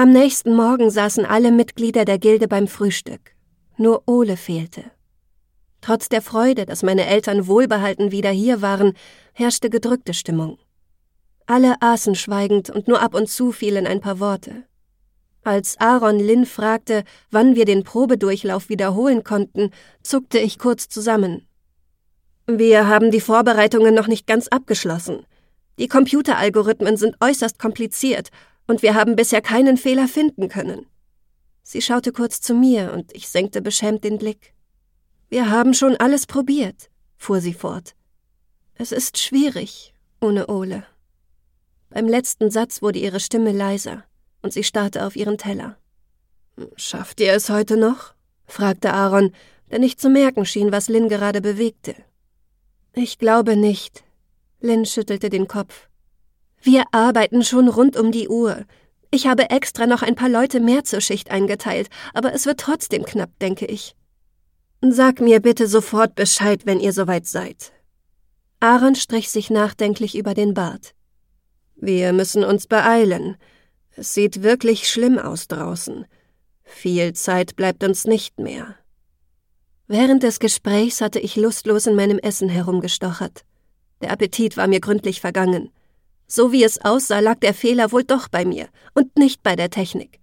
Am nächsten Morgen saßen alle Mitglieder der Gilde beim Frühstück. Nur Ole fehlte. Trotz der Freude, dass meine Eltern wohlbehalten wieder hier waren, herrschte gedrückte Stimmung. Alle aßen schweigend und nur ab und zu fielen ein paar Worte. Als Aaron Lynn fragte, wann wir den Probedurchlauf wiederholen konnten, zuckte ich kurz zusammen. Wir haben die Vorbereitungen noch nicht ganz abgeschlossen. Die Computeralgorithmen sind äußerst kompliziert und wir haben bisher keinen Fehler finden können. Sie schaute kurz zu mir und ich senkte beschämt den Blick. Wir haben schon alles probiert, fuhr sie fort. Es ist schwierig ohne Ole. Beim letzten Satz wurde ihre Stimme leiser und sie starrte auf ihren Teller. »Schafft ihr es heute noch?« fragte Aaron, der nicht zu merken schien, was Lynn gerade bewegte. »Ich glaube nicht.« Lynn schüttelte den Kopf. »Wir arbeiten schon rund um die Uhr. Ich habe extra noch ein paar Leute mehr zur Schicht eingeteilt, aber es wird trotzdem knapp, denke ich.« »Sag mir bitte sofort Bescheid, wenn ihr soweit seid.« Aaron strich sich nachdenklich über den Bart. »Wir müssen uns beeilen. Es sieht wirklich schlimm aus draußen. Viel Zeit bleibt uns nicht mehr.« Während des Gesprächs hatte ich lustlos in meinem Essen herumgestochert. Der Appetit war mir gründlich vergangen. So wie es aussah, lag der Fehler wohl doch bei mir und nicht bei der Technik.